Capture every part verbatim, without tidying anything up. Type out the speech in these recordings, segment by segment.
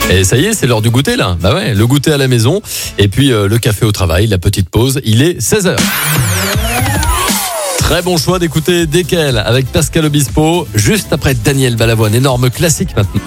Et ça y est, c'est l'heure du goûter là. Bah ouais, le goûter à la maison et puis euh, le café au travail, la petite pause. Il est seize heures. Très bon choix d'écouter D K L avec Pascal Obispo, juste après Daniel Balavoine. Énorme classique maintenant.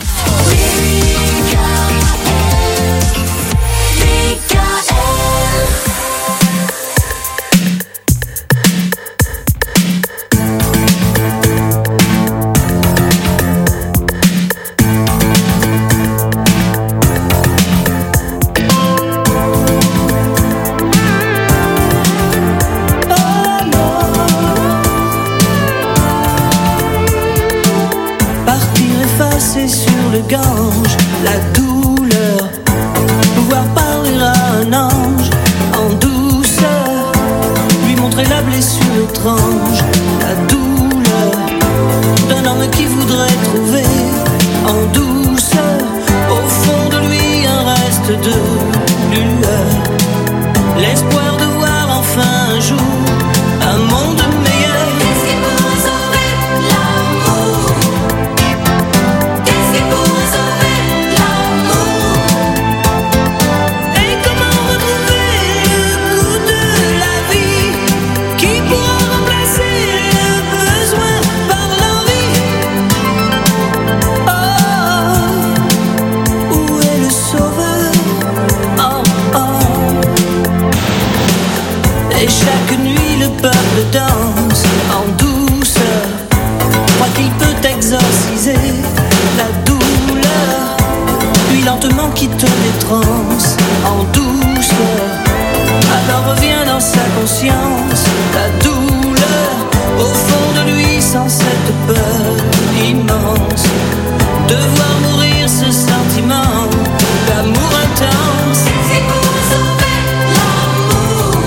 Passer sur le Gange, la douleur, pouvoir parler à un ange en douceur, lui montrer la blessure étrange, la douleur d'un homme qui voudrait trouver en douceur, au fond de lui un reste de lueur, l'espoir de voir enfin un jour un monde meilleur. Danse en douceur, croit qu'il peut exorciser la douleur, puis lentement quitte les transes en douceur, alors revient dans sa conscience la douleur, au fond de lui sans cette peur immense, de voir mourir ce sentiment d'amour intense. C'est pour sauver l'amour.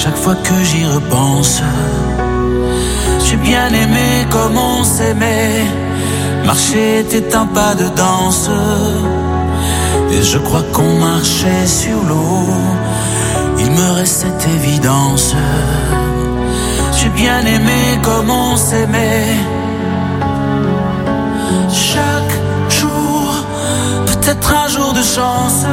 chaque fois que j'y repense. J'ai bien aimé comme on s'aimait. Marcher était un pas de danse. Et je crois qu'on marchait sur l'eau. Il me reste cette évidence. J'ai bien aimé comme on s'aimait. Chaque jour, peut-être un jour de chance.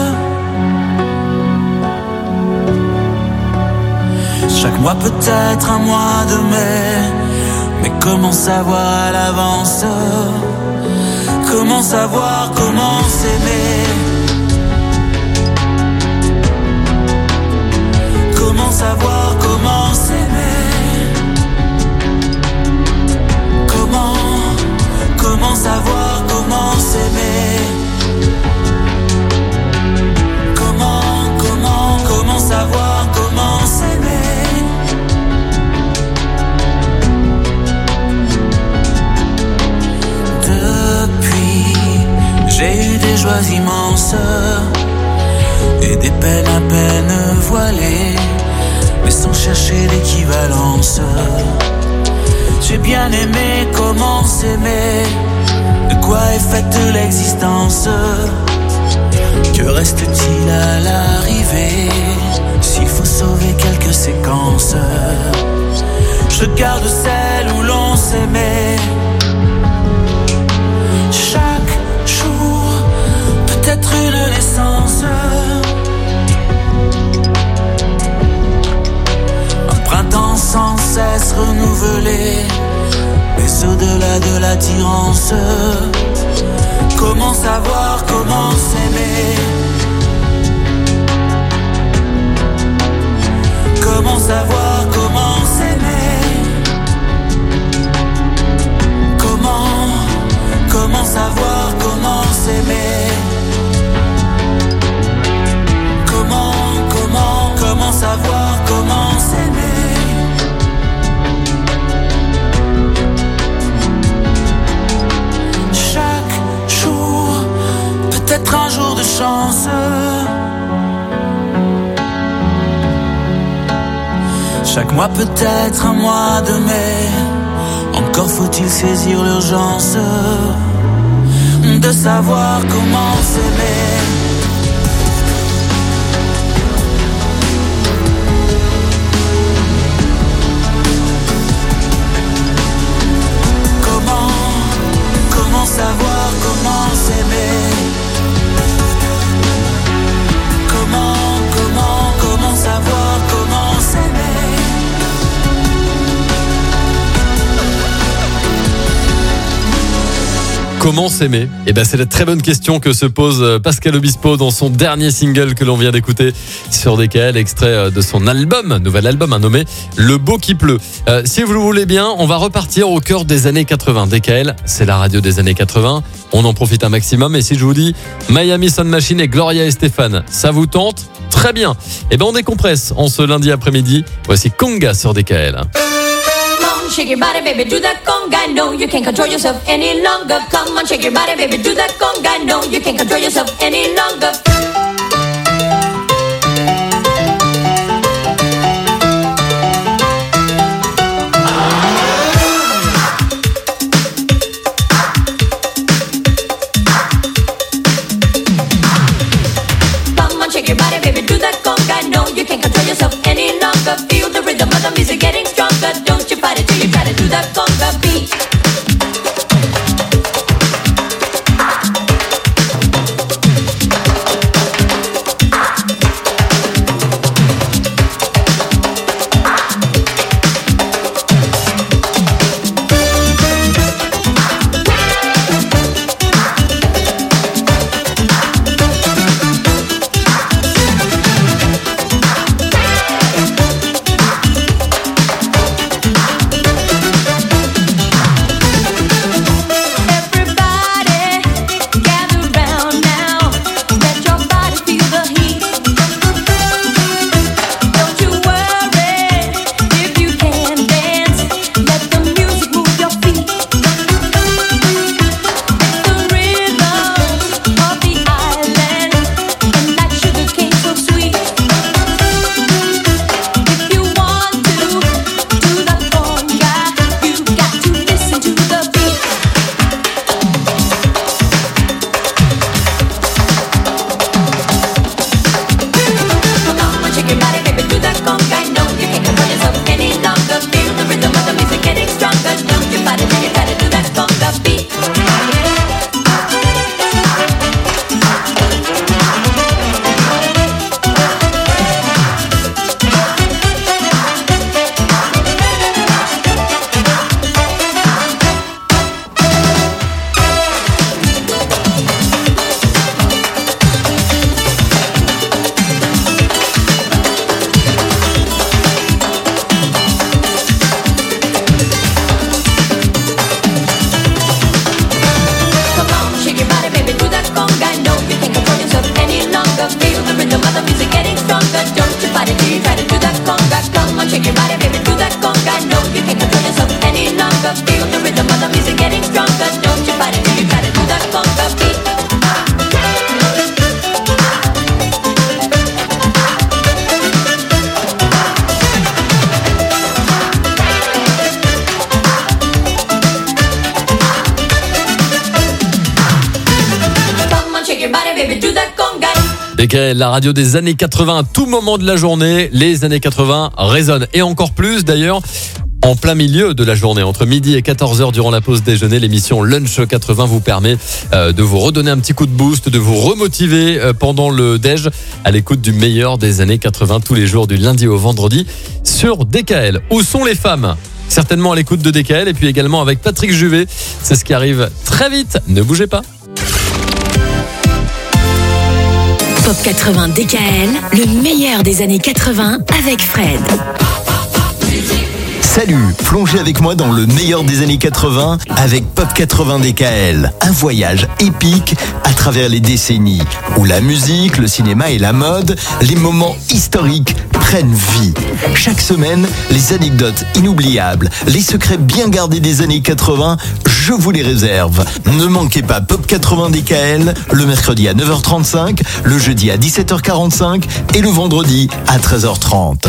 Chaque mois peut-être un mois de mai. Mais comment savoir à l'avance? Comment savoir comment s'aimer? Comment savoir comment s'aimer? Comment, comment savoir comment s'aimer? Comment, comment, comment savoir comment s'aimer? J'ai eu des joies immenses et des peines à peine voilées, mais sans chercher d'équivalence. J'ai bien aimé comment s'aimer. De quoi est faite l'existence? Que reste-t-il à l'arrivée s'il faut sauver quelques séquences? Je garde celle où l'on s'aimait. Chaque jour, peut-être une naissance. Un printemps sans cesse renouvelé, mais au-delà de l'attirance. Comment savoir comment s'aimer? Comment savoir comment s'aimer? Comment, comment savoir comment s'aimer? Comment, comment, comment savoir comment s'aimer? Chaque jour, peut-être un jour de chance. Chaque mois peut-être un mois de mai. Encore faut-il saisir l'urgence de savoir comment s'aimer. Comment, comment savoir comment s'aimer? Comment, comment, comment savoir comment s'aimer? Comment s'aimer? Eh ben, c'est la très bonne question que se pose Pascal Obispo dans son dernier single que l'on vient d'écouter sur D K L, extrait de son album, nouvel album, hein, nommé Le Beau qui pleut. Euh, si vous le voulez bien, on va repartir au cœur des années quatre-vingts. D K L, c'est la radio des années quatre-vingts. On en profite un maximum. Et si je vous dis Miami Sound Machine et Gloria Estefan, ça vous tente? Très bien. Eh ben, on décompresse en ce lundi après-midi. Voici Conga sur D K L. Shake your body, baby, do that conga. No, you can't control yourself any longer. Come on, shake your body, baby, do that conga. No, you can't control yourself any longer. Come on, shake your body, baby, do that conga. No, you can't control yourself any longer. Feel the rhythm of the music getting stronger. Don't you fight it till you try to do that conga beat. D K L, la radio des années quatre-vingts, à tout moment de la journée, les années quatre-vingts résonnent. Et encore plus d'ailleurs, en plein milieu de la journée, entre midi et quatorze heures durant la pause déjeuner, l'émission Lunch quatre-vingts vous permet euh, de vous redonner un petit coup de boost, de vous remotiver euh, pendant le déj à l'écoute du meilleur des années quatre-vingts tous les jours du lundi au vendredi sur D K L. Où sont les femmes ? Certainement à l'écoute de D K L et puis également avec Patrick Juvet. C'est ce qui arrive très vite. Ne bougez pas. Pop quatre-vingts D K L, le meilleur des années quatre-vingts avec Fred. Salut, plongez avec moi dans le meilleur des années quatre-vingts avec Pop quatre-vingts D K L. Un voyage épique à travers les décennies où la musique, le cinéma et la mode, les moments historiques prennent vie. Chaque semaine, les anecdotes inoubliables, les secrets bien gardés des années quatre-vingts, je vous les réserve. Ne manquez pas Pop quatre-vingts D K L le mercredi à neuf heures trente-cinq, le jeudi à dix-sept heures quarante-cinq et le vendredi à treize heures trente.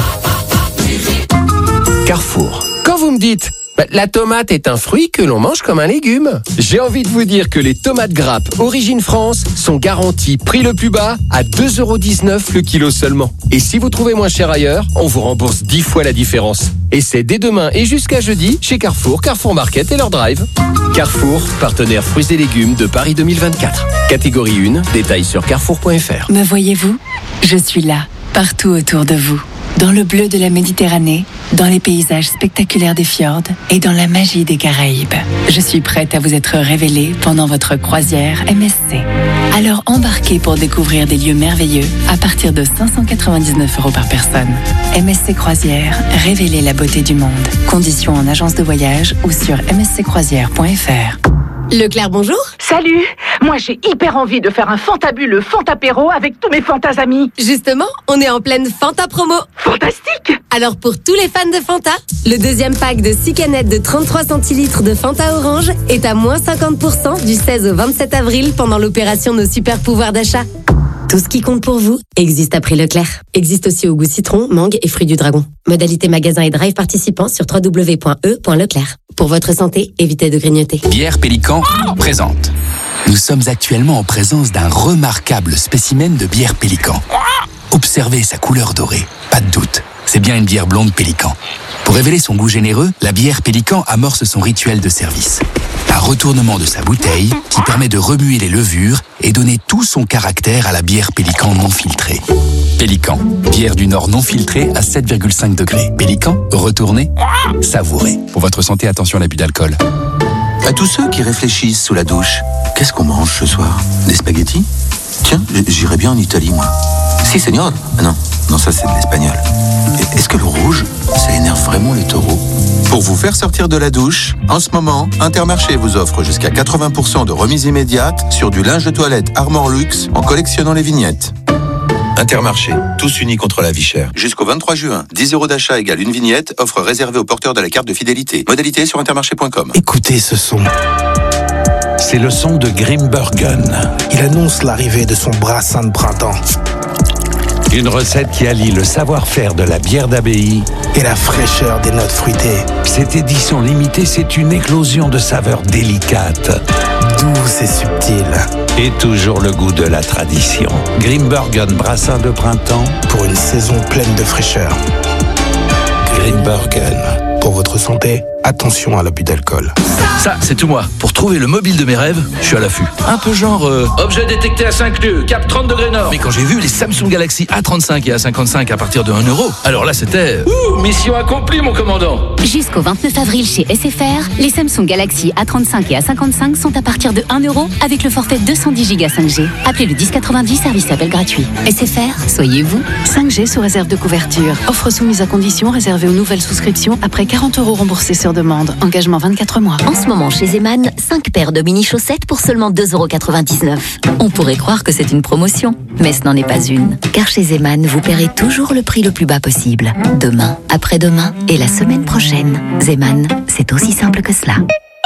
Carrefour. Quand vous me dites bah, la tomate est un fruit que l'on mange comme un légume, j'ai envie de vous dire que les tomates grappes Origine France sont garanties prix le plus bas à deux euros dix-neuf le kilo seulement. Et si vous trouvez moins cher ailleurs, on vous rembourse dix fois la différence. Et c'est dès demain et jusqu'à jeudi chez Carrefour, Carrefour Market et leur drive. Carrefour, partenaire fruits et légumes de Paris deux mille vingt-quatre. Catégorie un, détails sur carrefour point f r. Me voyez-vous ? Je suis là, partout autour de vous. Dans le bleu de la Méditerranée, dans les paysages spectaculaires des fjords et dans la magie des Caraïbes. Je suis prête à vous être révélée pendant votre croisière M S C. Alors embarquez pour découvrir des lieux merveilleux à partir de cinq cent quatre-vingt-dix-neuf euros par personne. M S C Croisière, révélez la beauté du monde. Conditions en agence de voyage ou sur m s c croisière point f r. Leclerc, bonjour. Salut. Moi, j'ai hyper envie de faire un fantabuleux Fantapéro avec tous mes Fantas amis. Justement, on est en pleine Fanta promo. Fantastique. Alors pour tous les fans de Fanta, le deuxième pack de six canettes de trente-trois centilitres de Fanta Orange est à moins cinquante pour cent du seize au vingt-sept avril pendant l'opération Nos super pouvoirs d'achat. Tout ce qui compte pour vous existe à prix Leclerc. Existe aussi au goût citron, mangue et fruits du dragon. Modalité magasin et drive participants sur w w w point e point leclerc. Pour votre santé, évitez de grignoter. Bière Pélican présente. Nous sommes actuellement en présence d'un remarquable spécimen de bière Pélican. Observez sa couleur dorée. Pas de doute, c'est bien une bière blonde Pélican. Pour révéler son goût généreux, la bière Pélican amorce son rituel de service. Un retournement de sa bouteille qui permet de remuer les levures et donner tout son caractère à la bière Pélican non filtrée. Pélican, bière du Nord non filtrée à sept virgule cinq degrés. Pélican, retournez, savourez. Pour votre santé, attention à l'abus d'alcool. À tous ceux qui réfléchissent sous la douche, qu'est-ce qu'on mange ce soir? Des spaghettis? Tiens, j'irais bien en Italie, moi. Si, seigneur. Ah non, non, ça c'est de l'espagnol. Est-ce que le rouge, ça énerve vraiment les taureaux? Pour vous faire sortir de la douche, en ce moment, Intermarché vous offre jusqu'à quatre-vingts pour cent de remise immédiate sur du linge de toilette Armor Luxe en collectionnant les vignettes. Intermarché, tous unis contre la vie chère. Jusqu'au vingt-trois juin, dix euros d'achat égale une vignette, offre réservée aux porteurs de la carte de fidélité. Modalité sur intermarché point com. Écoutez ce son. C'est le son de Grimbergen. Il annonce l'arrivée de son brassin de printemps. Une recette qui allie le savoir-faire de la bière d'abbaye et la fraîcheur des notes fruitées. Cette édition limitée, c'est une éclosion de saveurs délicates, douces et subtiles. Et toujours le goût de la tradition. Grimbergen brassin de printemps pour une saison pleine de fraîcheur. Grimbergen. Pour votre santé, attention à l'abus d'alcool. Ça, c'est tout moi. Pour trouver le mobile de mes rêves, je suis à l'affût. Un peu genre... Euh, objet détecté à cinq lieues, cap trente degrés nord. Mais quand j'ai vu les Samsung Galaxy A trente-cinq et A cinquante-cinq à partir de un euro, alors là, c'était... Ouh, mission accomplie, mon commandant. Jusqu'au vingt-neuf avril chez S F R, les Samsung Galaxy A trente-cinq et A cinquante-cinq sont à partir de un euro avec le forfait deux cent dix giga cinq G. Appelez le dix quatre-vingt-dix, service appel gratuit. S F R, soyez vous. cinq G sous réserve de couverture. Offre soumise à condition réservée aux nouvelles souscriptions après quarante euros remboursés sur demande. Engagement vingt-quatre mois. En ce moment, chez Zeman, cinq paires de mini-chaussettes pour seulement deux euros quatre-vingt-dix-neuf. On pourrait croire que c'est une promotion, mais ce n'en est pas une. Car chez Zeman, vous paierez toujours le prix le plus bas possible. Demain, après-demain et la semaine prochaine. Zeman, c'est aussi simple que cela.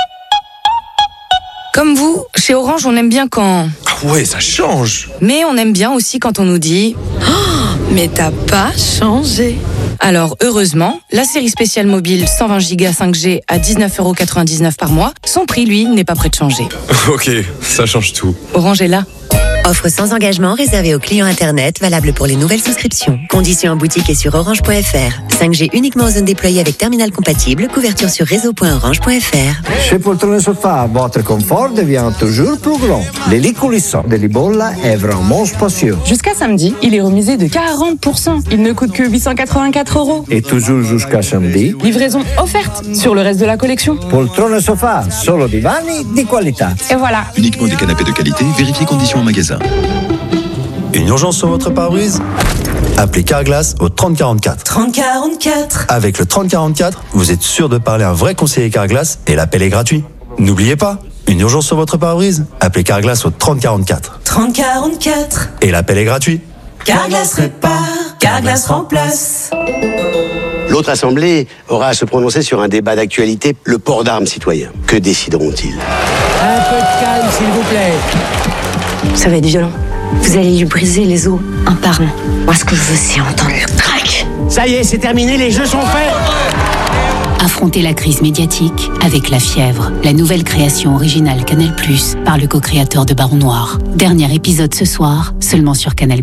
Comme vous, chez Orange, on aime bien quand... Ah ouais, ça change. Mais on aime bien aussi quand on nous dit... Oh, mais t'as pas changé. Alors, heureusement, la série spéciale mobile cent vingt giga cinq G à dix-neuf euros quatre-vingt-dix-neuf par mois, son prix, lui, n'est pas prêt de changer. Ok, ça change tout. Orange est là. Offre sans engagement réservée aux clients Internet, valable pour les nouvelles souscriptions. Conditions en boutique et sur orange point f r. cinq G uniquement en zone déployée avec terminal compatible. Couverture sur réseau point orange point f r. Chez Poltrone Sofa, votre confort devient toujours plus grand. Le lit coulissant de Libolla est vraiment spacieux. Jusqu'à samedi, il est remisé de quarante pour cent. Il ne coûte que huit cent quatre-vingt-quatre euros. Et toujours jusqu'à samedi, livraison offerte sur le reste de la collection. Poltrone Sofa, solo divani di qualità. Et voilà. Uniquement des canapés de qualité, vérifiez conditions en magasin. Une urgence sur votre pare-brise ? Appelez Carglass au trente quarante-quatre. trente quarante-quatre. Avec le trente quarante-quatre, vous êtes sûr de parler à un vrai conseiller Carglass et l'appel est gratuit. N'oubliez pas, une urgence sur votre pare-brise ? Appelez Carglass au trente quarante-quatre. trente quarante-quatre. Et l'appel est gratuit. Carglass répare, Carglass remplace. L'autre assemblée aura à se prononcer sur un débat d'actualité, le port d'armes citoyen. Que décideront-ils ? Un peu de calme, s'il vous plaît. Ça va être violent. Vous allez lui briser les os, un par un. Moi, ce que je veux, c'est entendre le crack. Ça y est, c'est terminé, les jeux sont faits. Affronter la crise médiatique avec La Fièvre, la nouvelle création originale Canal+, par le co-créateur de Baron Noir. Dernier épisode ce soir, seulement sur Canal+.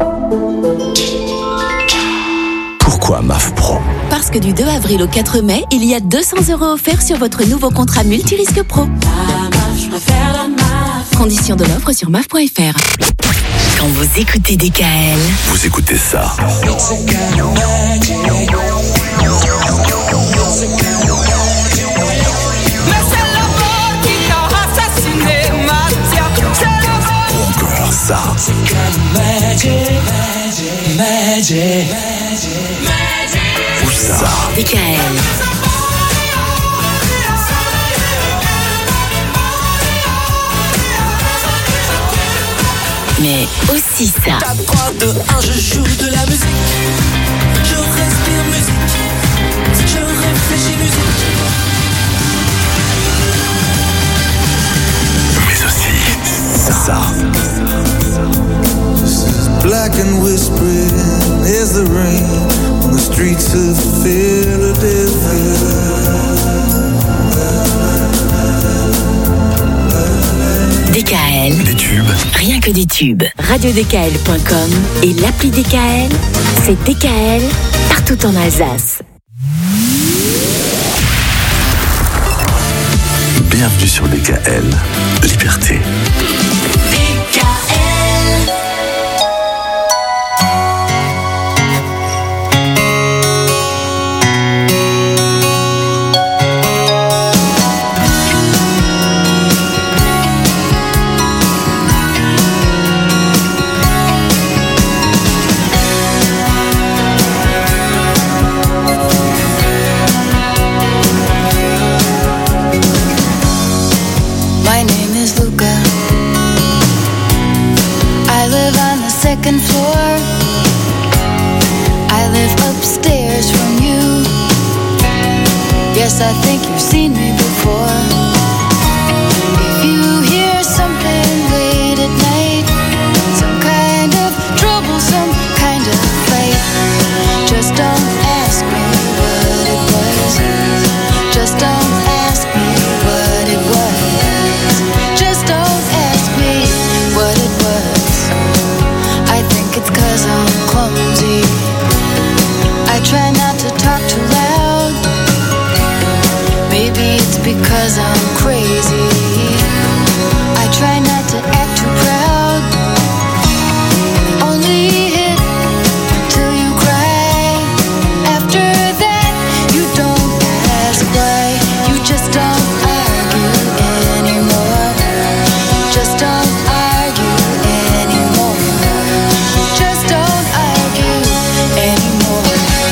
Pourquoi M A F Pro ? Parce que du deux avril au quatre mai, il y a deux cents euros offerts sur votre nouveau contrat multirisque pro. Conditions de l'offre sur M A F point F R. Quand vous écoutez D K L, vous écoutez ça. Encore ça. Ou ça. D K L. Mais aussi ça. T'as droit de un, je joue de la musique. Je respire musique. Je réfléchis musique. Mais aussi ça. Black and whispering is the rain on the streets of Philadelphia. D K L. Des tubes. Rien que des tubes. radio d k l point com et l'appli D K L, c'est D K L partout en Alsace. Bienvenue sur D K L. Liberté. Second floor. I live upstairs from you. Yes, I think you've seen me before. If you hear something late at night, some kind of trouble, some kind of fight, just don't ask me what it was. Just don't ask me what it was. Just don't ask me what it was. It's 'cause I'm clumsy. I try not to talk too loud. Maybe it's because I'm crazy. I try not to act too proud. Only hit till you cry. After that, you don't ask why. You just don't argue anymore. You just don't argue anymore. Just don't argue anymore.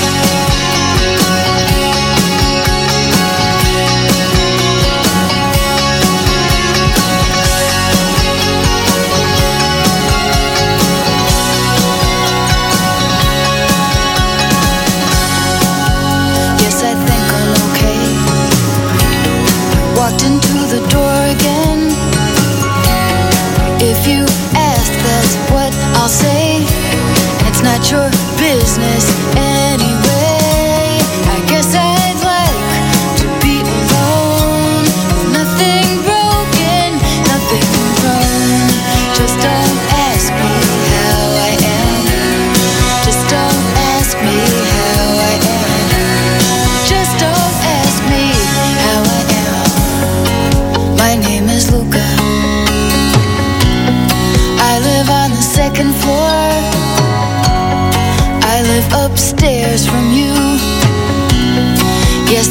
Yes, I think I'm okay. Walked into the door again. If you ask, that's what I'll say. It's not your business anyway. I guess I'd like to be alone with nothing broken, nothing wrong. Just don't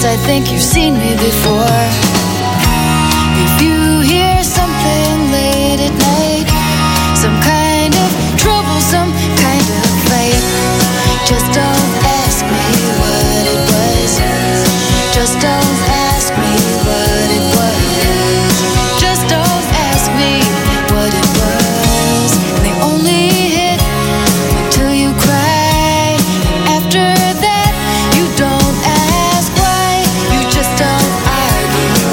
Yes, I think you've seen me before. If you hear something late at night, some kind of trouble, some kind of fight, just don't ask me what it was. Just don't ask me what it was. Just don't ask me what it was. They only hit until you cry. After that, you don't ask why. You just don't argue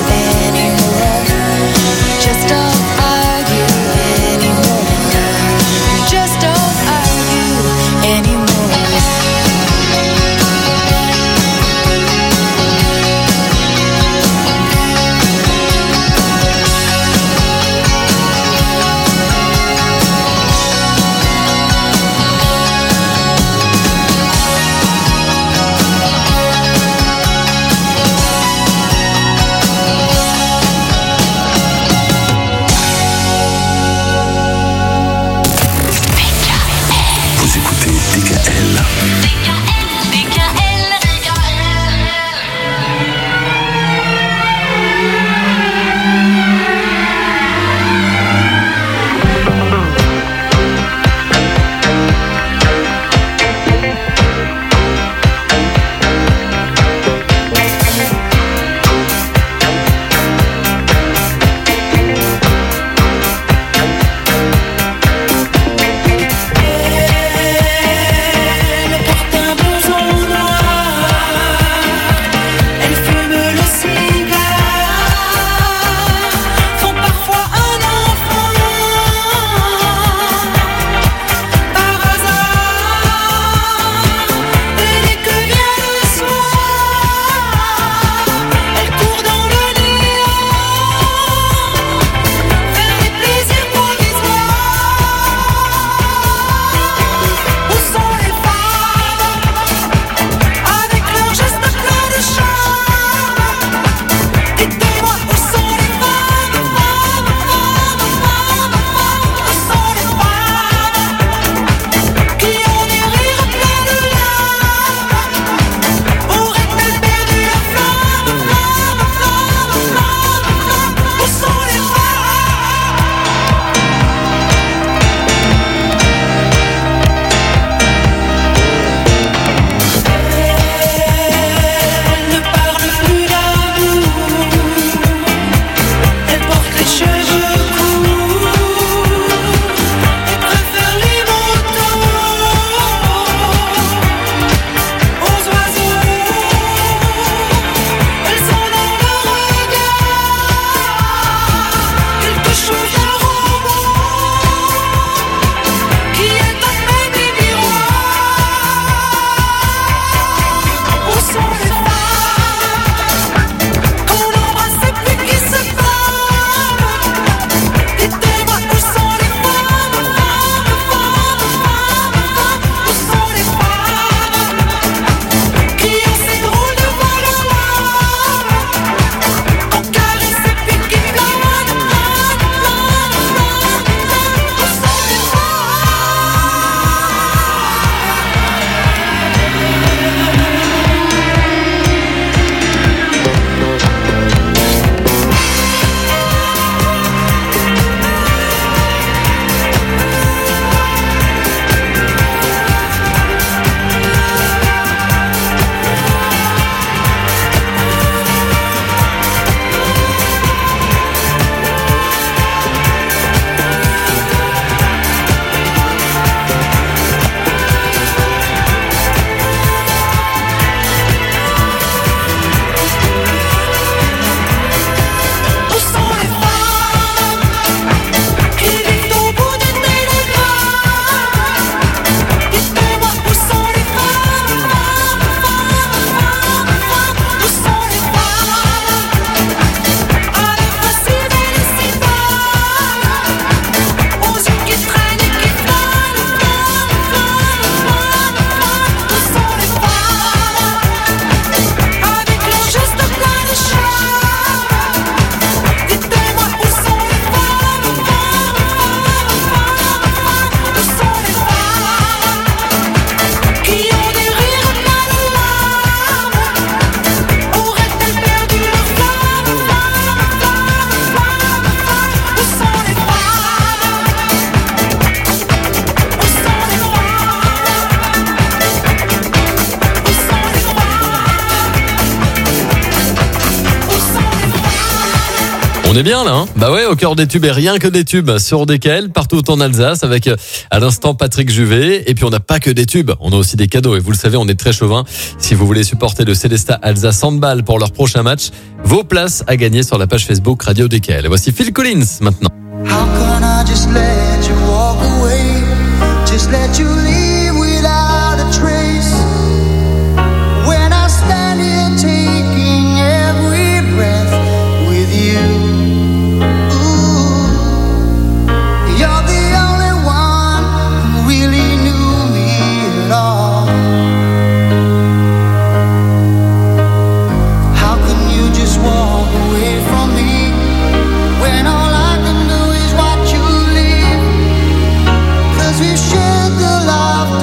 On est bien là, hein? Bah ouais, au cœur des tubes et rien que des tubes sur D K L, partout en Alsace, avec à l'instant Patrick Juvet. Et puis on n'a pas que des tubes, on a aussi des cadeaux. Et vous le savez, on est très chauvin. Si vous voulez supporter le Célestat Alsace Handball pour leur prochain match, vos places à gagner sur la page Facebook Radio D K L. Voici Phil Collins maintenant. How can I just let you walk away? Just let you leave without a trace. When I stand here taking every breath with you. Ooh, you're the only one who really knew me at all. How can you just walk away from me when all I can do is watch you leave? 'Cause we've shared the love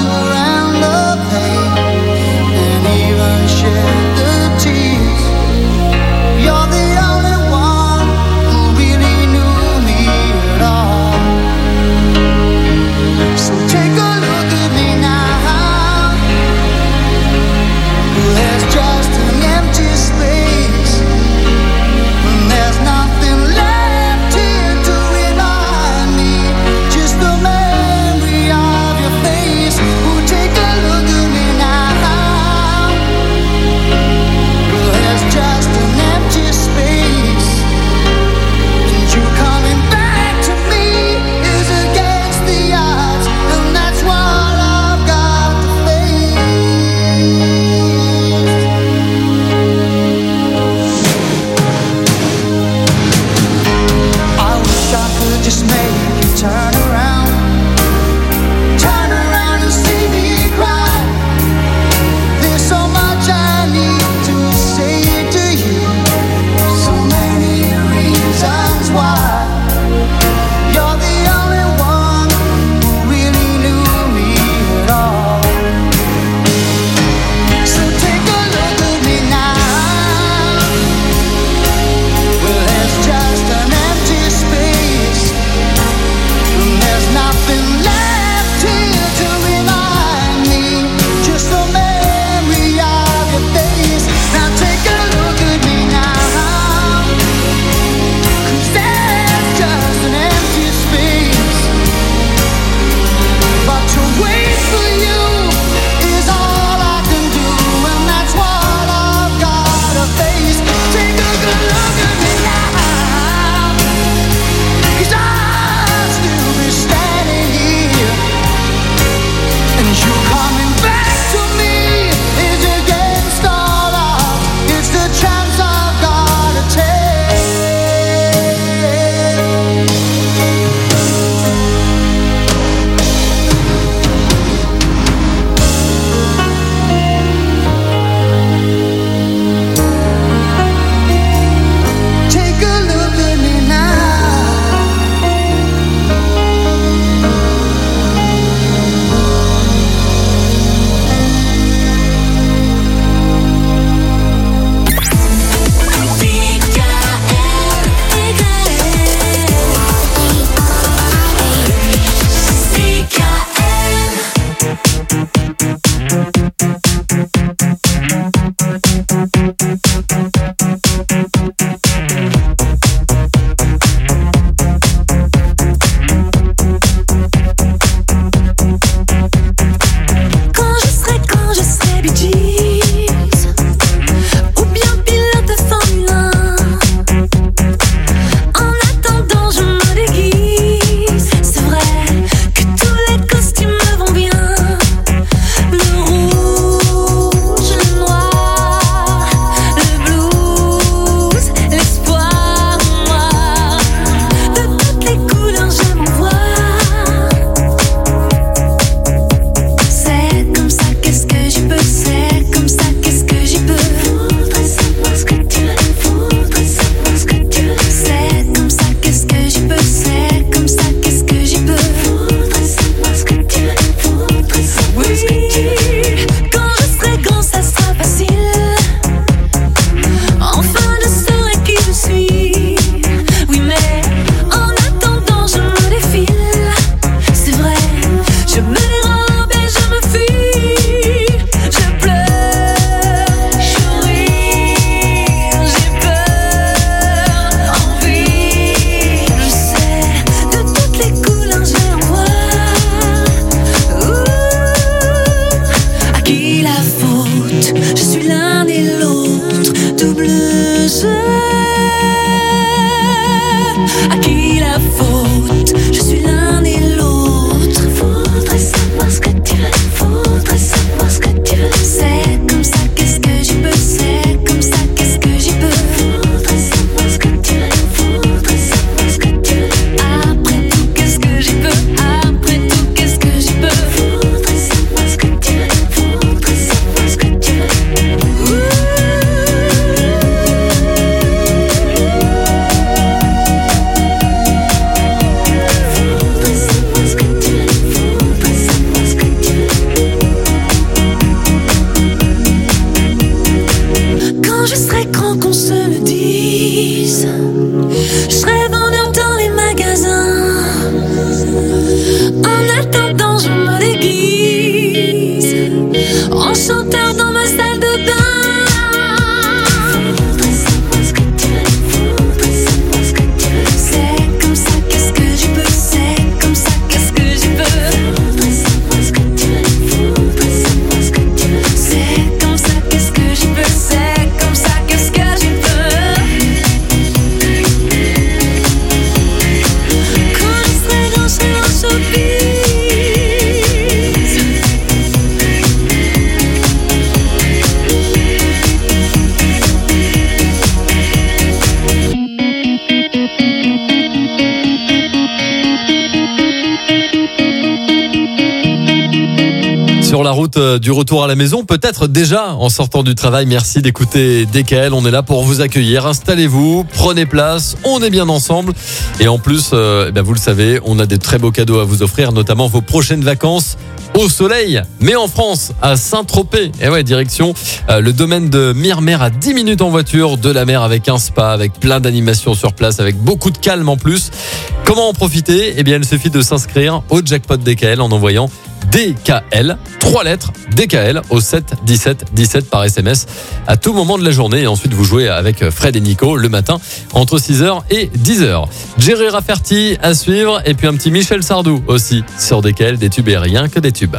sur la route du retour à la maison, peut-être déjà en sortant du travail. Merci d'écouter D K L. On est là pour vous accueillir. Installez-vous, prenez place, on est bien ensemble. Et en plus, euh, eh bien, vous le savez, on a des très beaux cadeaux à vous offrir, notamment vos prochaines vacances au soleil, mais en France, à Saint-Tropez. Et ouais, direction euh, le domaine de Myrmer, à dix minutes en voiture de la mer, avec un spa, avec plein d'animations sur place, avec beaucoup de calme en plus. Comment en profiter? Eh bien, il suffit de s'inscrire au jackpot D K L en envoyant D K L, trois lettres, D K L au sept dix-sept dix-sept par S M S à tout moment de la journée. Et ensuite, vous jouez avec Fred et Nico le matin entre six heures et dix heures. Jerry Rafferty à suivre, et puis un petit Michel Sardou aussi sur D K L, des tubes et rien que des tubes.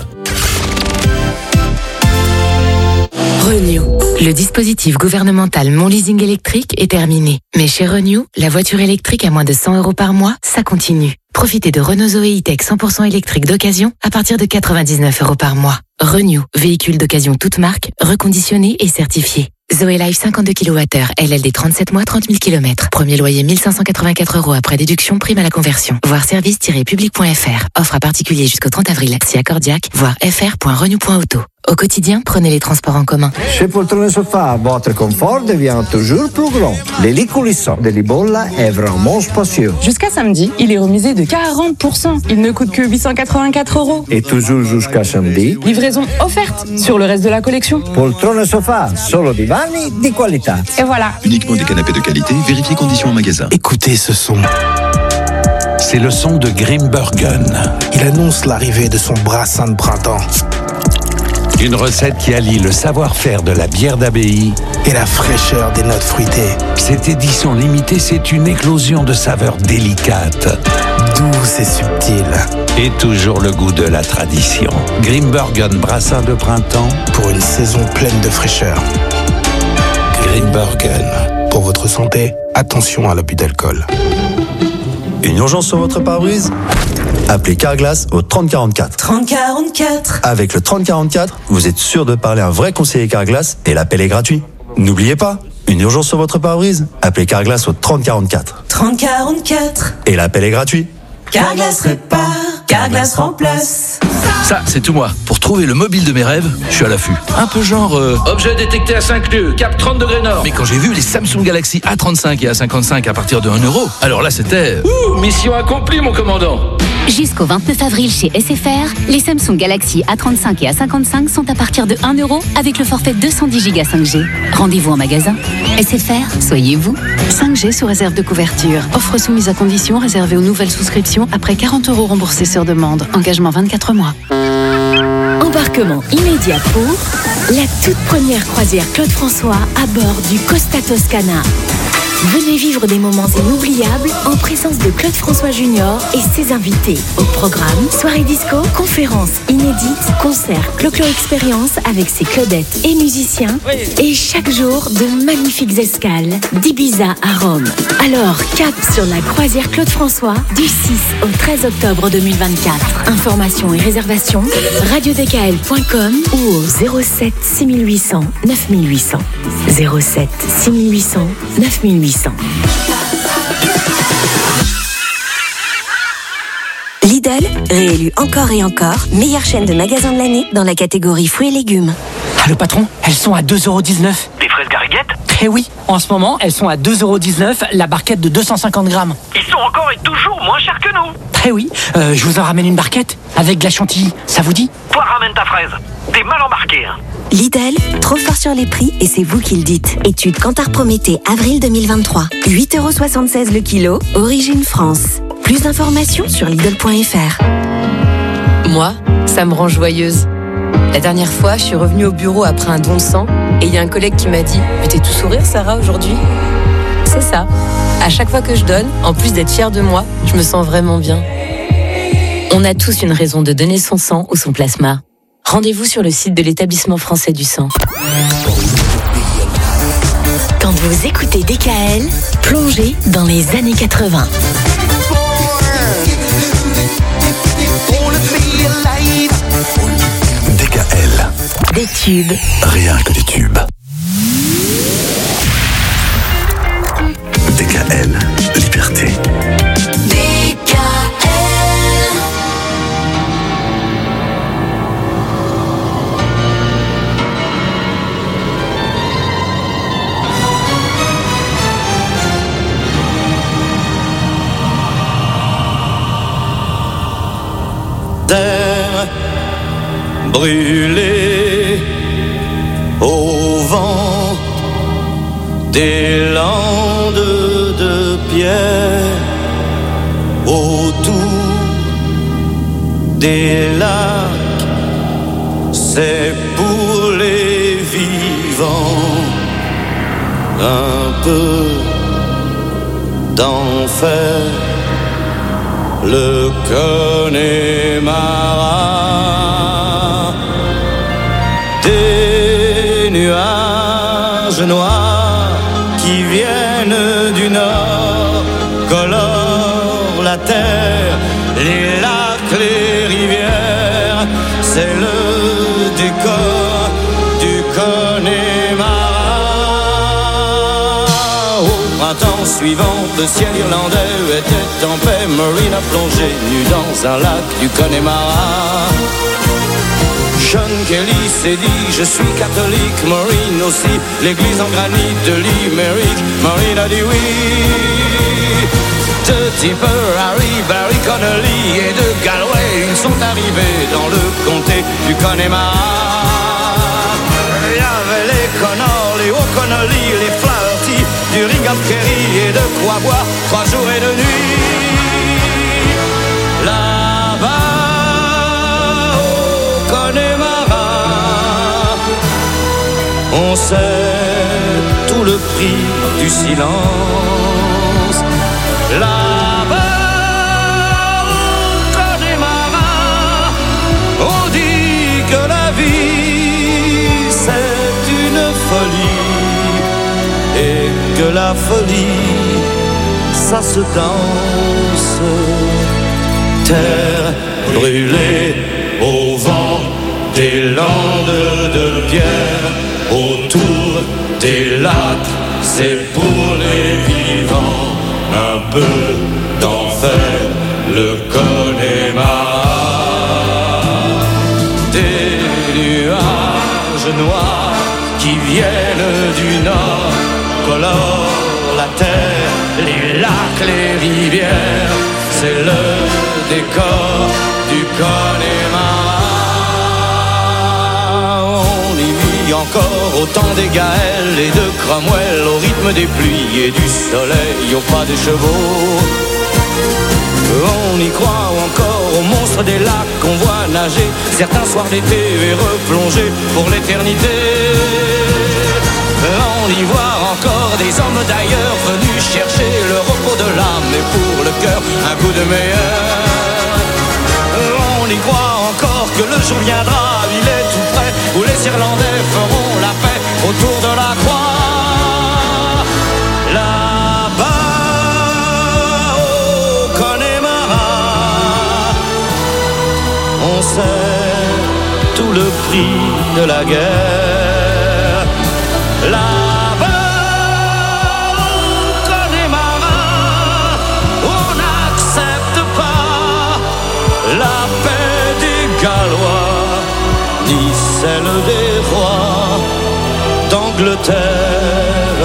Renew. Le dispositif gouvernemental Mon Leasing électrique est terminé. Mais chez Renew, la voiture électrique à moins de cent euros par mois, ça continue. Profitez de Renault Zoé E-Tech cent pour cent électrique d'occasion à partir de quatre-vingt-dix-neuf euros par mois. Renew, véhicule d'occasion toute marque, reconditionné et certifié. Zoé Life cinquante-deux kilowattheures, L L D trente-sept mois, trente mille kilomètres. Premier loyer mille cinq cent quatre-vingt-quatre euros après déduction, prime à la conversion. Voir service tiret public point f r. Offre à particulier jusqu'au trente avril. Si accordiaque, voir f r point renew point auto. Au quotidien, prenez les transports en commun. Chez Poltrone Sofa, votre confort devient toujours plus grand. Les coulisses de Libolla est vraiment spacieux. Jusqu'à samedi, il est remisé de quarante pour cent. Il ne coûte que huit cent quatre-vingt-quatre euros. Et toujours jusqu'à samedi, livraison offerte sur le reste de la collection. Poltrone Sofa, solo divani di qualità. Et voilà. Uniquement des canapés de qualité, vérifiez conditions en magasin. Écoutez ce son. C'est le son de Grimbergen. Il annonce l'arrivée de son brassin de printemps. Une recette qui allie le savoir-faire de la bière d'abbaye et la fraîcheur des notes fruitées. Cette édition limitée, c'est une éclosion de saveurs délicates, douces et subtiles. Et toujours le goût de la tradition. Grimbergen brassin de printemps pour une saison pleine de fraîcheur. Grimbergen. Pour votre santé, attention à l'abus d'alcool. Une urgence sur votre pare-brise? Appelez Carglass au trente quarante-quatre. trente quarante-quatre. Avec le trente quarante-quatre, vous êtes sûr de parler à un vrai conseiller Carglass et l'appel est gratuit. N'oubliez pas, une urgence sur votre pare-brise? Appelez Carglass au trente quarante-quatre. trente quarante-quatre. Et l'appel est gratuit. Carglass répare, Carglass remplace. Ça, c'est tout moi. Pour trouver le mobile de mes rêves, je suis à l'affût. Un peu genre euh, objet détecté à cinq nœuds, cap trente degrés nord. Mais quand j'ai vu les Samsung Galaxy A trente-cinq et A cinquante-cinq à partir de un euro, alors là c'était ouh, mission accomplie mon commandant. Jusqu'au vingt-neuf avril chez S F R, les Samsung Galaxy A trente-cinq et A cinquante-cinq sont à partir de un euro avec le forfait deux cent dix giga cinq G. Rendez-vous en magasin. S F R, soyez vous. cinq G sous réserve de couverture. Offre soumise à condition réservée aux nouvelles souscriptions après quarante euros remboursés sur demande. Engagement vingt-quatre mois. Embarquement immédiat pour la toute première croisière Claude François à bord du Costa Toscana. Venez vivre des moments inoubliables en présence de Claude François Junior et ses invités. Au programme, soirée disco, conférences inédites, concerts, Clo-Clo Expérience avec ses Claudettes et musiciens. Et chaque jour, de magnifiques escales d'Ibiza à Rome. Alors, cap sur la croisière Claude François du six au treize octobre deux mille vingt-quatre. Informations et réservations, radio d k l point com ou au zéro sept six huit zéro zéro neuf huit zéro zéro. zéro sept six huit zéro zéro neuf huit zéro. Lidl, réélu encore et encore, meilleure chaîne de magasins de l'année dans la catégorie fruits et légumes. Ah le patron, elles sont à deux euros dix-neuf. Des fraises gariguettes? Eh oui, en ce moment, elles sont à deux euros dix-neuf, la barquette de deux cent cinquante grammes. Ils sont encore et toujours moins chers que nous. Eh oui, euh, je vous en ramène une barquette avec de la chantilly, ça vous dit? Toi ramène ta fraise, t'es mal embarqué hein. Lidl, trop fort sur les prix et c'est vous qui le dites. Étude Kantar Prométhée, avril deux mille vingt-trois. huit euros soixante-seize le kilo, origine France. Plus d'informations sur Lidl point f r. Moi, ça me rend joyeuse. La dernière fois, je suis revenue au bureau après un don de sang et il y a un collègue qui m'a dit « Mais t'es tout sourire, Sarah, aujourd'hui ?» C'est ça. À chaque fois que je donne, en plus d'être fière de moi, je me sens vraiment bien. On a tous une raison de donner son sang ou son plasma. Rendez-vous sur le site de l'Établissement français du sang. Quand vous écoutez D K L, plongez dans les années quatre-vingts. D K L. Des tubes. Rien que des tubes. D K L, liberté. D K L. brûlé au vent des landes de pierre, autour des lacs, c'est pour les vivants un peu d'enfer, le Connemara. Des nuages noirs qui viennent du nord colorent la terre, les lacs, les rivières, c'est le décor du Connemara. Au printemps suivant, le ciel irlandais était en paix, Maureen a plongé nue dans un lac du Connemara. Sean Kelly s'est dit, je suis catholique, Maureen aussi, l'église en granit de Limerick, Maureen a dit oui. De Tipper, Harry, Barry Connolly et de Galway, ils sont arrivés dans le comté du Connemara. Il y avait les Connors, les O'Connolly, les Flaherty, du Ringham Kerry et de quoi boire trois jours et deux nuits. Là-bas, au Connemara, on sait tout le prix du silence. Là-bas, au Connemara, on dit que la vie c'est une folie et que la folie ça se danse. Terre brûlée au vent des landes de pierre, autour des lacs, c'est pour les vivants un peu d'enfer, le Connemara. Des nuages noirs qui viennent du nord colorent la terre, les lacs, les rivières, c'est le décor du Connemara. On y vit encore au temps des Gaëls et de Cromwell, au rythme des pluies et du soleil, au pas des chevaux. On y croit encore aux monstres des lacs qu'on voit nager certains soirs d'été et replonger pour l'éternité. On y voit encore des hommes d'ailleurs venus chercher le repos de l'âme et pour le cœur un coup de meilleur. On y croit encore que le jour viendra, il est tout près, où les Irlandais feront la paix autour de la croix. Là-bas, au Connemara, on sait tout le prix de la guerre. Là-bas, au Connemara, on n'accepte pas la paix des Gallois, ni celle des rois d'Angleterre.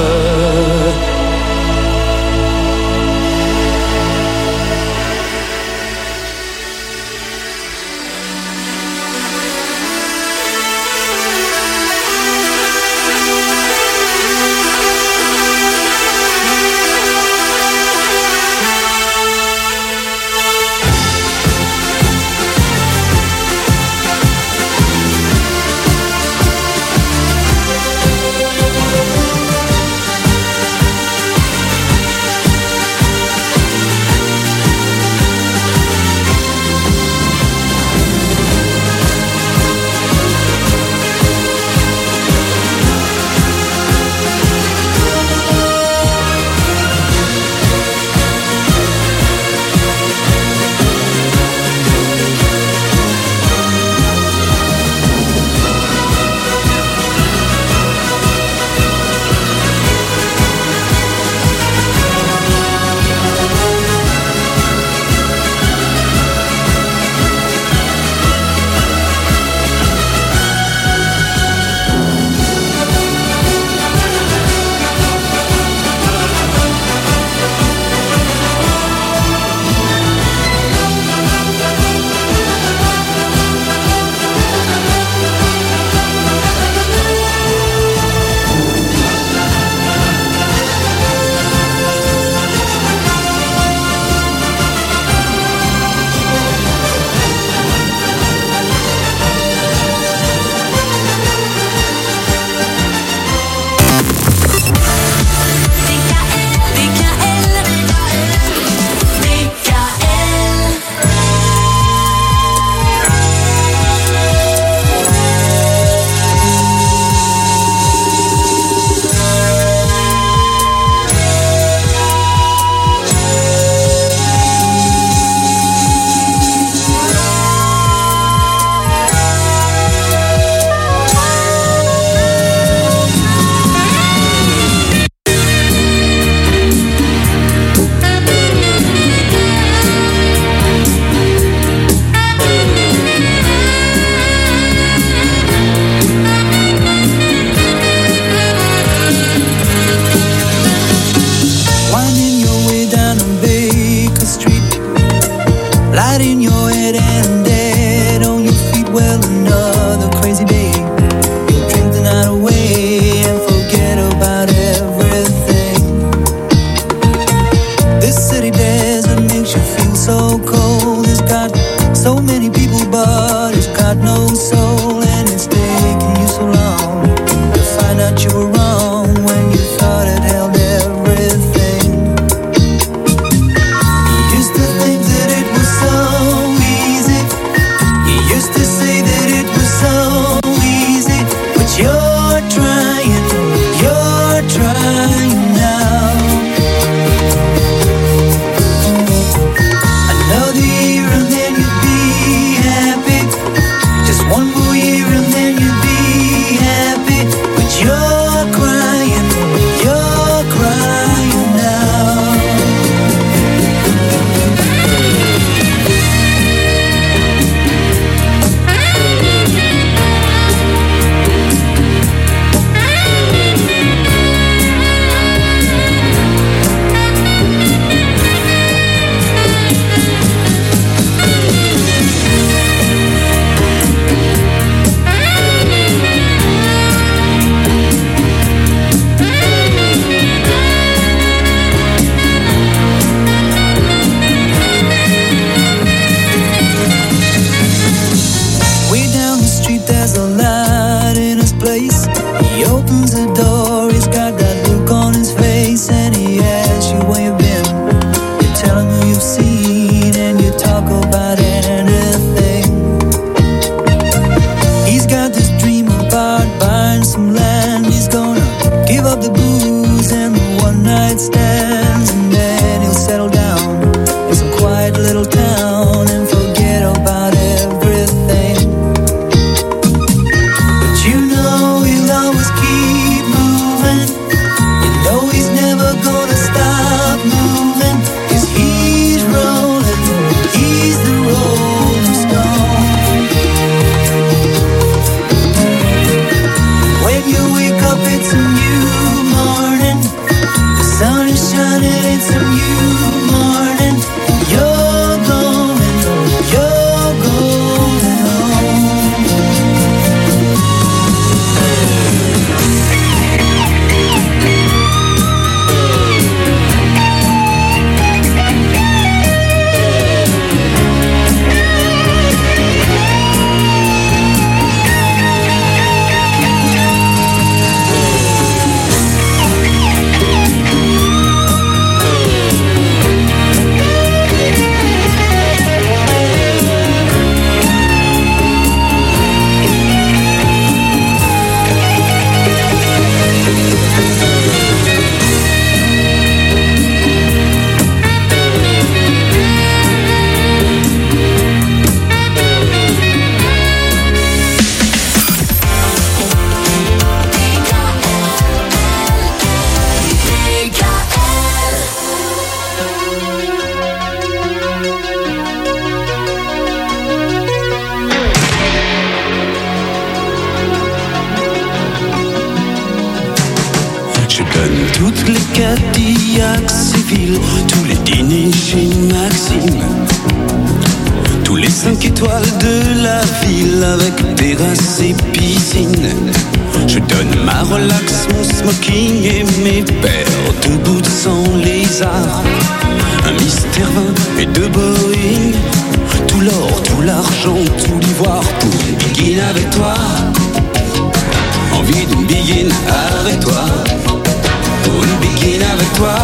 Je donne toutes les Cadillacs civiles, tous les dîners chez Maxime, tous les cinq étoiles de la ville avec terrasse et piscine. Je donne ma relax, mon smoking et mes paires de boots sans lézard, un Mister vingt et deux Boeing, tout l'or, tout l'argent, tout l'ivoire pour une biguine avec toi. Envie d'une biguine avec toi, pour une biguine avec toi.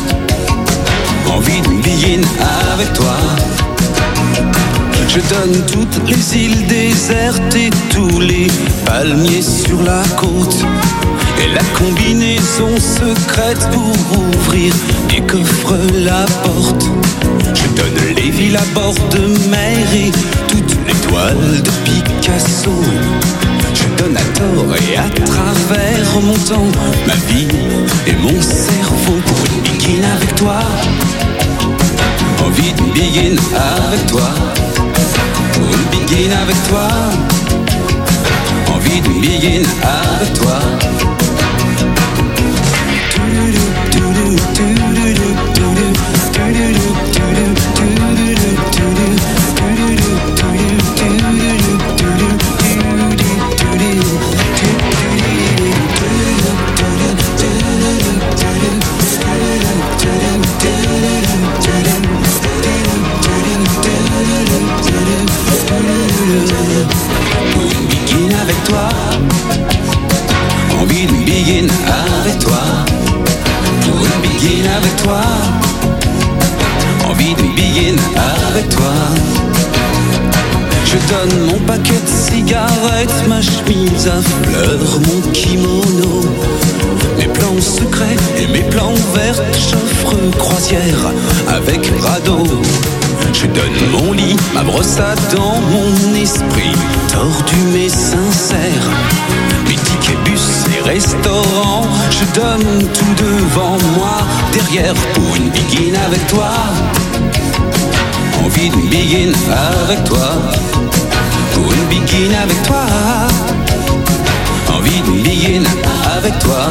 Envie d'une biguine avec toi. Je donne toutes les îles désertes et tous les palmiers sur la côte, et la combinaison secrète pour ouvrir des coffres la porte. Je donne les villes à bord de mer et toutes les toiles de Picasso. Je donne à tort et à travers mon temps, ma vie et mon cerveau pour une biguine avec toi. Envie d'une biguine avec toi, pour une biguine avec toi. Envie d'une biguine avec toi. Envie d'une biguine avec toi, pour une biguine avec toi. Envie d'une biguine avec toi. Je donne mon paquet de cigarettes, ma chemise à fleurs, mon kimono, mes plans secrets et mes plans verts, j'offre croisière avec radeau. Je donne mon lit, ma brosse à dents, mon esprit tordu mais sincère, mes tickets bus et restaurants. Je donne tout devant moi, derrière pour une biguine avec toi. Envie d'une biguine avec toi, pour une biguine avec toi. Envie d'une biguine avec toi.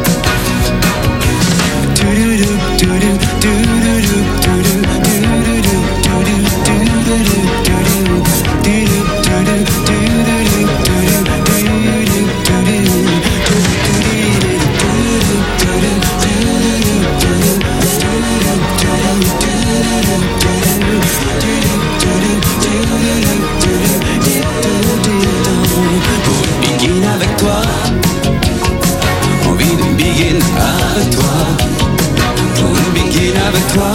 Avec toi,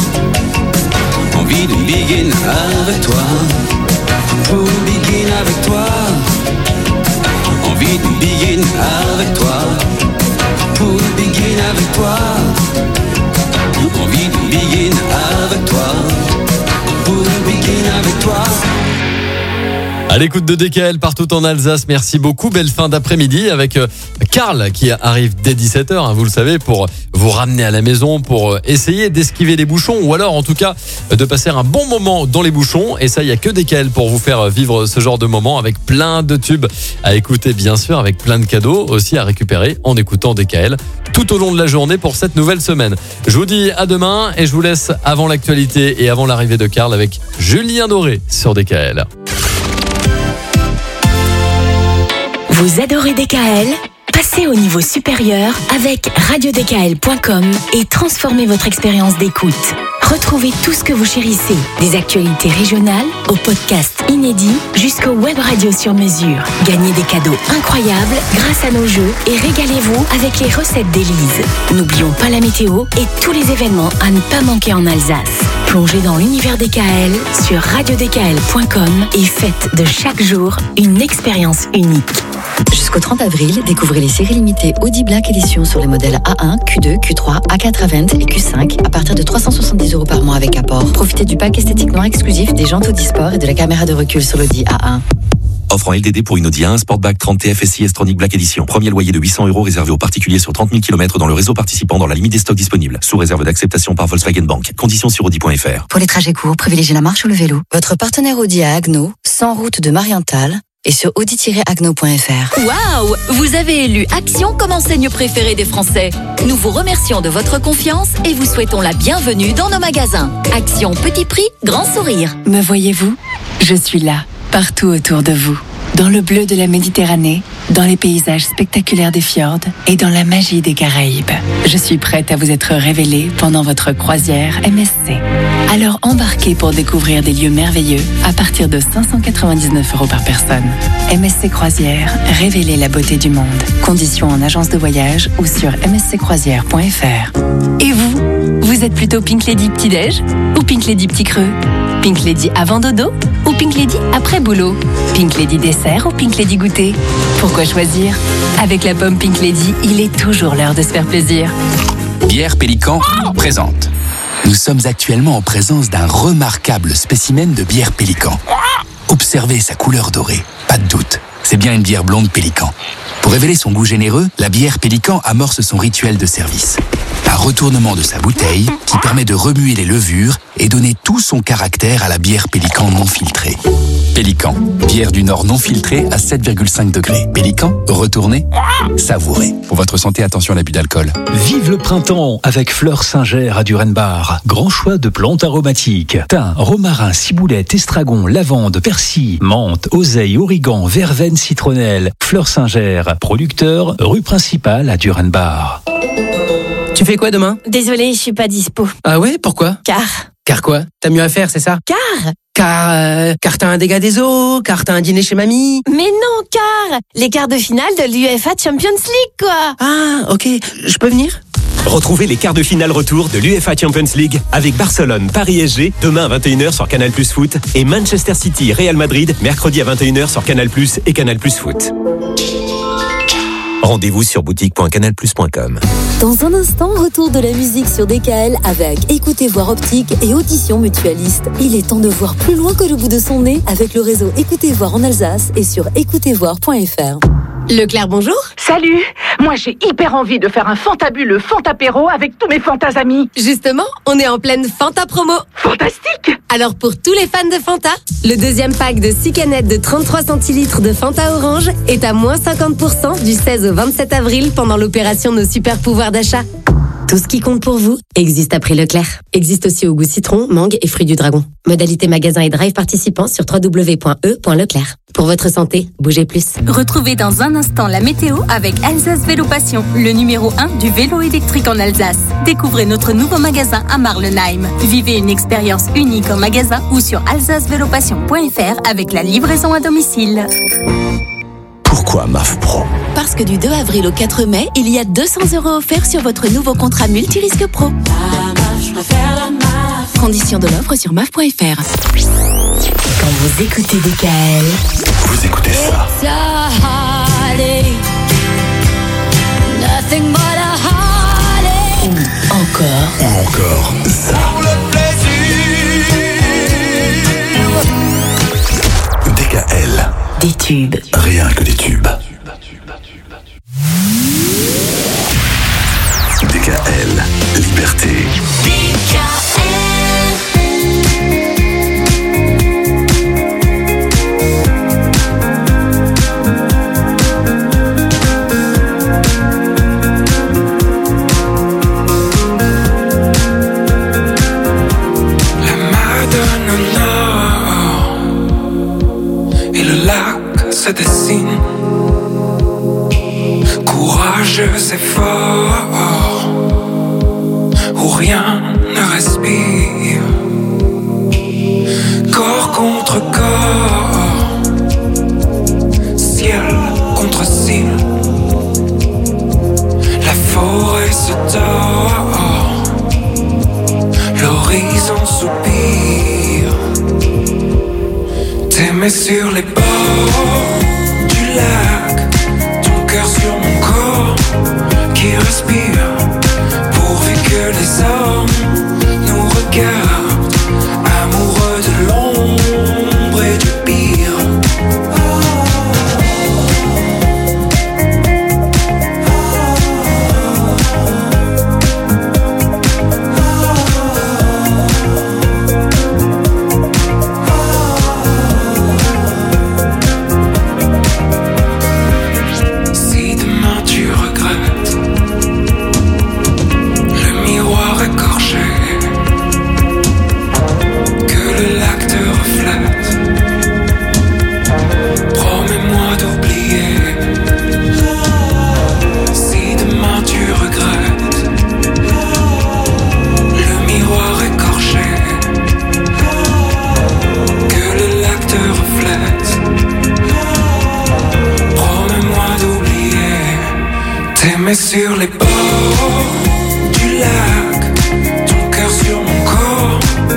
envie d'une biguine avec toi, pour une biguine avec toi. Envie d'une biguine avec toi, pour une biguine avec toi. Envie d'une biguine avec toi, pour une biguine avec toi. À l'écoute de D K L partout en Alsace, merci beaucoup. Belle fin d'après-midi avec Karl qui arrive dès dix-sept heures, hein, vous le savez, pour vous ramener à la maison, pour essayer d'esquiver les bouchons ou alors en tout cas de passer un bon moment dans les bouchons. Et ça, il n'y a que D K L pour vous faire vivre ce genre de moment avec plein de tubes à écouter, bien sûr, avec plein de cadeaux aussi à récupérer en écoutant D K L tout au long de la journée pour cette nouvelle semaine. Je vous dis à demain et je vous laisse avant l'actualité et avant l'arrivée de Karl avec Julien Doré sur D K L. Vous adorez D K L ? Passez au niveau supérieur avec radio d k l point com et transformez votre expérience d'écoute. Retrouvez tout ce que vous chérissez, des actualités régionales aux podcasts inédits jusqu'aux web radios sur mesure. Gagnez des cadeaux incroyables grâce à nos jeux et régalez-vous avec les recettes d'Élise. N'oublions pas la météo et tous les événements à ne pas manquer en Alsace. Plongez dans l'univers D K L sur radio d k l point com et faites de chaque jour une expérience unique. Jusqu'au trente avril, découvrez les séries limitées Audi Black Edition sur les modèles A un, Q deux, Q trois, A quatre à vingt et Q cinq à partir de trois cent soixante-dix euros par mois avec apport. Profitez du pack esthétiquement exclusif des jantes Audi Sport et de la caméra de recul sur l'Audi A un. Offre en L D D pour une Audi A un Sportback trente T F S I S-Tronic Black Edition. Premier loyer de huit cents euros réservé aux particuliers sur trente mille kilomètres dans le réseau participant dans la limite des stocks disponibles. Sous réserve d'acceptation par Volkswagen Bank. Conditions sur audi point f r. Pour les trajets courts, privilégiez la marche ou le vélo. Votre partenaire Audi à Agno, cent route de Marienthal et sur audi tiret agno point f r. Waouh! Vous avez élu Action comme enseigne préférée des Français. Nous vous remercions de votre confiance et vous souhaitons la bienvenue dans nos magasins. Action petit prix, grand sourire. Me voyez-vous? Je suis là, partout autour de vous. Dans le bleu de la Méditerranée, dans les paysages spectaculaires des fjords et dans la magie des Caraïbes. Je suis prête à vous être révélée pendant votre croisière M S C. Alors embarquez pour découvrir des lieux merveilleux à partir de cinq cent quatre-vingt-dix-neuf euros par personne. M S C Croisière, révélez la beauté du monde. Conditions en agence de voyage ou sur m s c croisière point f r. Et vous, vous êtes plutôt Pink Lady petit-déj ou Pink Lady petit creux? Pink Lady avant dodo ou Pink Lady après boulot? Pink Lady dessert ou Pink Lady goûter? Pourquoi choisir? Avec la pomme Pink Lady, il est toujours l'heure de se faire plaisir. Bière Pélican présente. Nous sommes actuellement en présence d'un remarquable spécimen de bière Pélican. Observez sa couleur dorée, pas de doute, c'est bien une bière blonde Pélican. Pour révéler son goût généreux, la bière Pélican amorce son rituel de service. Un retournement de sa bouteille qui permet de remuer les levures et donner tout son caractère à la bière Pélican non filtrée. Pélican, bière du Nord non filtrée à sept virgule cinq degrés. Pélican, retournez, savourez. Pour votre santé, attention à l'abus d'alcool. Vive le printemps avec Fleurs Singer à Durenbar. Grand choix de plantes aromatiques. Thym, romarin, ciboulette, estragon, lavande, persil, menthe, oseille, origan, verveine, citronnelle. Fleurs Singer, producteur, rue principale à Durenbar. Tu fais quoi demain? Désolée, je suis pas dispo. Ah ouais, pourquoi? Car. Car quoi? T'as mieux à faire, c'est ça? Car. Car, euh, car t'as un dégât des eaux, car t'as un dîner chez mamie. Mais non, car les quarts de finale de l'U E F A Champions League, quoi. Ah, ok, je peux venir? Retrouvez les quarts de finale retour de l'U E F A Champions League avec Barcelone, Paris S G, demain à vingt et une heures sur Canal Plus Foot et Manchester City, Real Madrid, mercredi à vingt et une heures sur Canal Plus et Canal Plus Foot. Rendez-vous sur boutique point canal plus point com. Dans un instant, retour de la musique sur D K L avec Écoutez Voir Optique et Audition Mutualiste. Il est temps de voir plus loin que le bout de son nez avec le réseau Écoutez Voir en Alsace et sur écoutez voir point f r. Leclerc, bonjour. Salut. Moi, j'ai hyper envie de faire un fantabuleux fantapéro avec tous mes fantas amis. Justement, on est en pleine Fanta promo. Fantastique. Alors, pour tous les fans de Fanta, le deuxième pack de six canettes de trente-trois centilitres de Fanta Orange est à moins cinquante pour cent du seize au vingt-sept avril pendant l'opération Nos Super Pouvoirs d'achat. Tout ce qui compte pour vous existe à prix Leclerc. Existe aussi au goût citron, mangue et fruits du dragon. Modalité magasin et drive participants sur w w w point e point leclerc. Pour votre santé, bougez plus. Retrouvez dans un instant la météo avec Alsace Vélo Passion, le numéro un du vélo électrique en Alsace. Découvrez notre nouveau magasin à Marlenheim. Vivez une expérience unique en magasin ou sur alsace vélo passion point f r avec la livraison à domicile. Pourquoi M A F Pro? Parce que du deux avril au quatre mai, il y a deux cents euros offerts sur votre nouveau contrat multirisque pro. La M A F, je préfère la M A F. Conditions de l'offre sur M A F point f r. Quand vous écoutez D K L, vous écoutez ça. It's a heartache, nothing but a heartache. Ou encore. Ou encore ça. Pour le plaisir. D K L. Des tubes. Rien que des tubes. D K L. Liberté. D K se dessine, courageux et fort, où rien ne respire, corps contre corps, ciel contre ciel, la forêt se tord, l'horizon soupire, t'aimer sur les bords du lac, ton cœur sur mon corps qui respire, pourvu que les hommes nous regardent, amoureux de l'ombre et du pire. Oh. met sur les bords